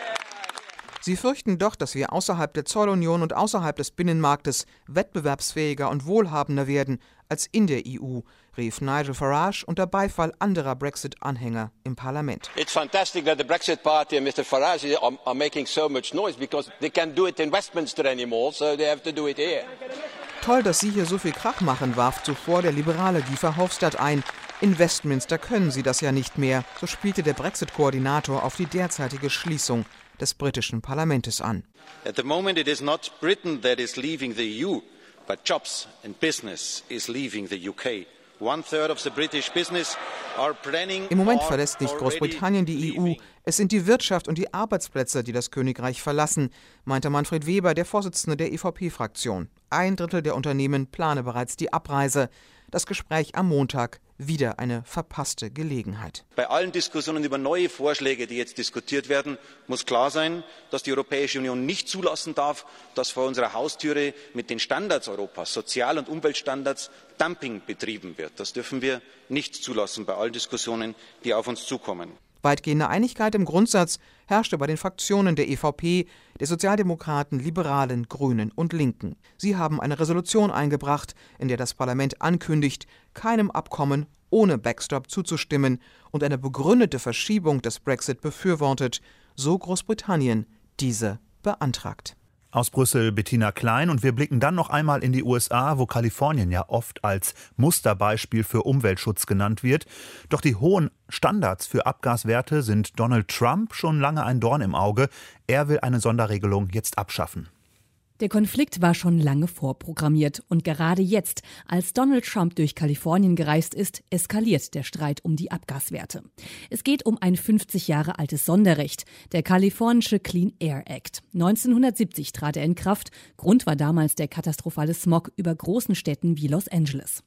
Sie fürchten doch, dass wir außerhalb der Zollunion und außerhalb des Binnenmarktes wettbewerbsfähiger und wohlhabender werden als in der EU, rief Nigel Farage unter Beifall anderer Brexit-Anhänger im Parlament. It's fantastic that the Brexit Party and Mr. Farage are making so much noise because they can't do it in Westminster anymore, so they have to do it here. Toll, dass Sie hier so viel Krach machen, warf zuvor der liberale Guy Verhofstadt ein. In Westminster können Sie das ja nicht mehr, so spielte der Brexit-Koordinator auf die derzeitige Schließung des britischen Parlaments an. At the moment it is not Britain that is leaving the EU, but jobs and business is leaving the UK. 1/3 of the British business are planning. Im Moment verlässt nicht Großbritannien die EU. Es sind die Wirtschaft und die Arbeitsplätze, die das Königreich verlassen, meinte Manfred Weber, der Vorsitzende der EVP-Fraktion. 1/3 der Unternehmen plane bereits die Abreise. Das Gespräch am Montag wieder eine verpasste Gelegenheit. Bei allen Diskussionen über neue Vorschläge, die jetzt diskutiert werden, muss klar sein, dass die Europäische Union nicht zulassen darf, dass vor unserer Haustüre mit den Standards Europas, Sozial- und Umweltstandards, Dumping betrieben wird. Das dürfen wir nicht zulassen bei allen Diskussionen, die auf uns zukommen. Weitgehende Einigkeit im Grundsatz herrschte bei den Fraktionen der EVP, der Sozialdemokraten, Liberalen, Grünen und Linken. Sie haben eine Resolution eingebracht, in der das Parlament ankündigt, keinem Abkommen ohne Backstop zuzustimmen und eine begründete Verschiebung des Brexit befürwortet, so Großbritannien diese beantragt. Aus Brüssel Bettina Klein, und wir blicken dann noch einmal in die USA, wo Kalifornien ja oft als Musterbeispiel für Umweltschutz genannt wird. Doch die hohen Standards für Abgaswerte sind Donald Trump schon lange ein Dorn im Auge. Er will eine Sonderregelung jetzt abschaffen. Der Konflikt war schon lange vorprogrammiert und gerade jetzt, als Donald Trump durch Kalifornien gereist ist, eskaliert der Streit um die Abgaswerte. Es geht um ein 50 Jahre altes Sonderrecht, der kalifornische Clean Air Act. 1970 trat er in Kraft. Grund war damals der katastrophale Smog über großen Städten wie Los Angeles.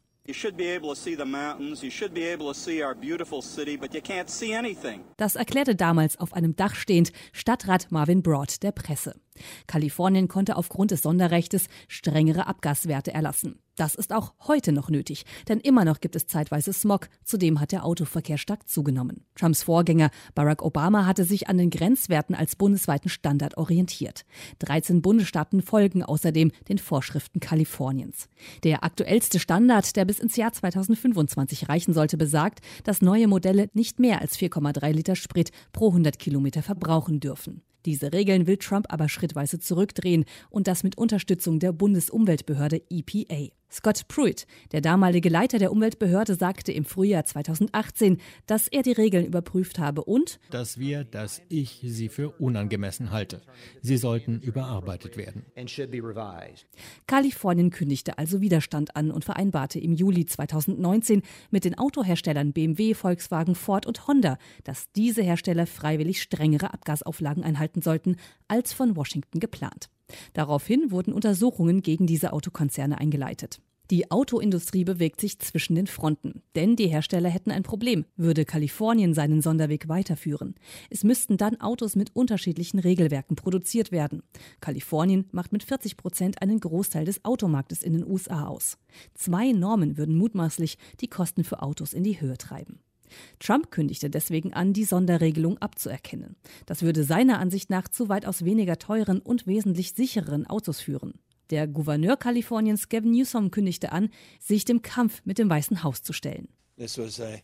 Das erklärte damals auf einem Dach stehend Stadtrat Marvin Broad der Presse. Kalifornien konnte aufgrund des Sonderrechtes strengere Abgaswerte erlassen. Das ist auch heute noch nötig, denn immer noch gibt es zeitweise Smog. Zudem hat der Autoverkehr stark zugenommen. Trumps Vorgänger Barack Obama hatte sich an den Grenzwerten als bundesweiten Standard orientiert. 13 Bundesstaaten folgen außerdem den Vorschriften Kaliforniens. Der aktuellste Standard, der bis ins Jahr 2025 reichen sollte, besagt, dass neue Modelle nicht mehr als 4,3 Liter Sprit pro 100 Kilometer verbrauchen dürfen. Diese Regeln will Trump aber schrittweise zurückdrehen und das mit Unterstützung der Bundesumweltbehörde EPA. Scott Pruitt, der damalige Leiter der Umweltbehörde, sagte im Frühjahr 2018, dass er die Regeln überprüft habe und dass ich sie für unangemessen halte. Sie sollten überarbeitet werden. Kalifornien kündigte also Widerstand an und vereinbarte im Juli 2019 mit den Autoherstellern BMW, Volkswagen, Ford und Honda, dass diese Hersteller freiwillig strengere Abgasauflagen einhalten sollten, als von Washington geplant. Daraufhin wurden Untersuchungen gegen diese Autokonzerne eingeleitet. Die Autoindustrie bewegt sich zwischen den Fronten, denn die Hersteller hätten ein Problem, würde Kalifornien seinen Sonderweg weiterführen. Es müssten dann Autos mit unterschiedlichen Regelwerken produziert werden. Kalifornien macht mit 40% einen Großteil des Automarktes in den USA aus. 2 Normen würden mutmaßlich die Kosten für Autos in die Höhe treiben. Trump kündigte deswegen an, die Sonderregelung abzuerkennen. Das würde seiner Ansicht nach zu weitaus weniger teuren und wesentlich sichereren Autos führen. Der Gouverneur Kaliforniens Gavin Newsom kündigte an, sich dem Kampf mit dem Weißen Haus zu stellen. This was a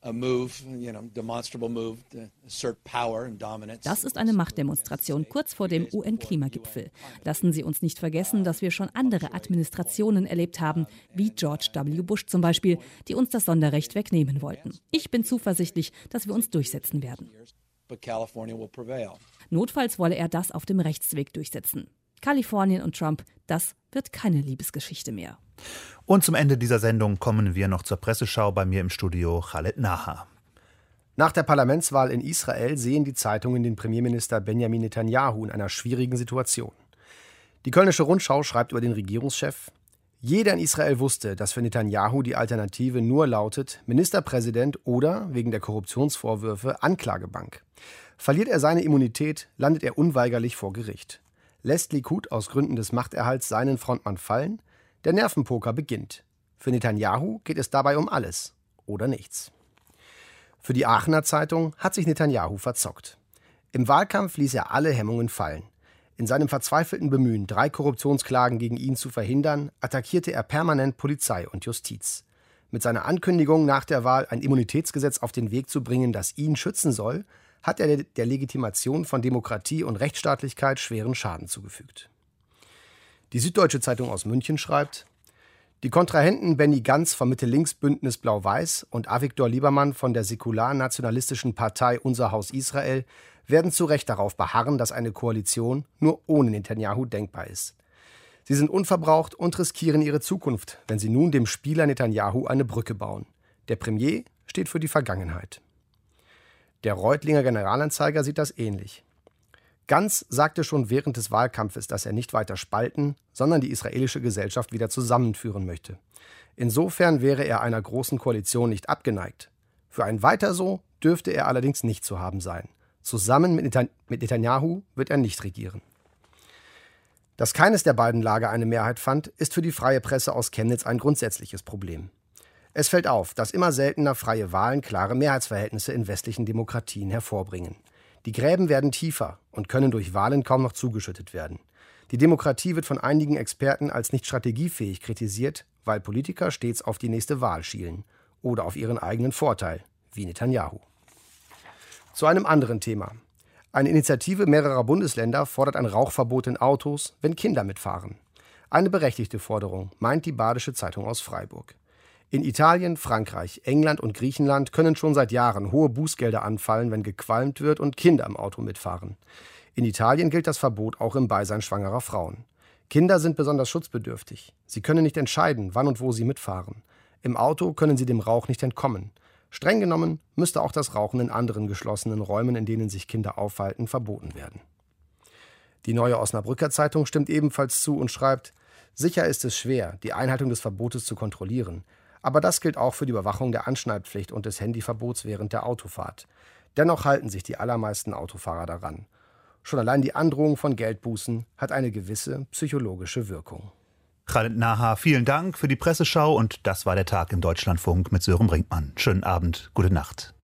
Das ist eine Machtdemonstration kurz vor dem UN-Klimagipfel. Lassen Sie uns nicht vergessen, dass wir schon andere Administrationen erlebt haben, wie George W. Bush zum Beispiel, die uns das Sonderrecht wegnehmen wollten. Ich bin zuversichtlich, dass wir uns durchsetzen werden. Notfalls wolle er das auf dem Rechtsweg durchsetzen. Kalifornien und Trump, das wird keine Liebesgeschichte mehr. Und zum Ende dieser Sendung kommen wir noch zur Presseschau. Bei mir im Studio Khaled Naha. Nach der Parlamentswahl in Israel sehen die Zeitungen den Premierminister Benjamin Netanyahu in einer schwierigen Situation. Die Kölnische Rundschau schreibt über den Regierungschef: Jeder in Israel wusste, dass für Netanyahu die Alternative nur lautet Ministerpräsident oder, wegen der Korruptionsvorwürfe, Anklagebank. Verliert er seine Immunität, landet er unweigerlich vor Gericht. Lässt Likud aus Gründen des Machterhalts seinen Frontmann fallen? Der Nervenpoker beginnt. Für Netanyahu geht es dabei um alles oder nichts. Für die Aachener Zeitung hat sich Netanyahu verzockt. Im Wahlkampf ließ er alle Hemmungen fallen. In seinem verzweifelten Bemühen, 3 Korruptionsklagen gegen ihn zu verhindern, attackierte er permanent Polizei und Justiz. Mit seiner Ankündigung, nach der Wahl ein Immunitätsgesetz auf den Weg zu bringen, das ihn schützen soll, hat er der Legitimation von Demokratie und Rechtsstaatlichkeit schweren Schaden zugefügt. Die Süddeutsche Zeitung aus München schreibt: Die Kontrahenten Benny Gantz vom Mitte-Links-Bündnis Blau-Weiß und Avigdor Liebermann von der säkular-nationalistischen Partei Unser Haus Israel werden zu Recht darauf beharren, dass eine Koalition nur ohne Netanyahu denkbar ist. Sie sind unverbraucht und riskieren ihre Zukunft, wenn sie nun dem Spieler Netanyahu eine Brücke bauen. Der Premier steht für die Vergangenheit. Der Reutlinger Generalanzeiger sieht das ähnlich. Gantz sagte schon während des Wahlkampfes, dass er nicht weiter spalten, sondern die israelische Gesellschaft wieder zusammenführen möchte. Insofern wäre er einer großen Koalition nicht abgeneigt. Für ein Weiter so dürfte er allerdings nicht zu haben sein. Zusammen mit Netanyahu wird er nicht regieren. Dass keines der beiden Lager eine Mehrheit fand, ist für die freie Presse aus Chemnitz ein grundsätzliches Problem. Es fällt auf, dass immer seltener freie Wahlen klare Mehrheitsverhältnisse in westlichen Demokratien hervorbringen. Die Gräben werden tiefer und können durch Wahlen kaum noch zugeschüttet werden. Die Demokratie wird von einigen Experten als nicht strategiefähig kritisiert, weil Politiker stets auf die nächste Wahl schielen oder auf ihren eigenen Vorteil, wie Netanyahu. Zu einem anderen Thema. Eine Initiative mehrerer Bundesländer fordert ein Rauchverbot in Autos, wenn Kinder mitfahren. Eine berechtigte Forderung, meint die Badische Zeitung aus Freiburg. In Italien, Frankreich, England und Griechenland können schon seit Jahren hohe Bußgelder anfallen, wenn gequalmt wird und Kinder im Auto mitfahren. In Italien gilt das Verbot auch im Beisein schwangerer Frauen. Kinder sind besonders schutzbedürftig. Sie können nicht entscheiden, wann und wo sie mitfahren. Im Auto können sie dem Rauch nicht entkommen. Streng genommen müsste auch das Rauchen in anderen geschlossenen Räumen, in denen sich Kinder aufhalten, verboten werden. Die Neue Osnabrücker Zeitung stimmt ebenfalls zu und schreibt: Sicher ist es schwer, die Einhaltung des Verbotes zu kontrollieren. Aber das gilt auch für die Überwachung der Anschnallpflicht und des Handyverbots während der Autofahrt. Dennoch halten sich die allermeisten Autofahrer daran. Schon allein die Androhung von Geldbußen hat eine gewisse psychologische Wirkung. Khaled Naha, vielen Dank für die Presseschau und das war der Tag im Deutschlandfunk mit Sören Brinkmann. Schönen Abend, gute Nacht.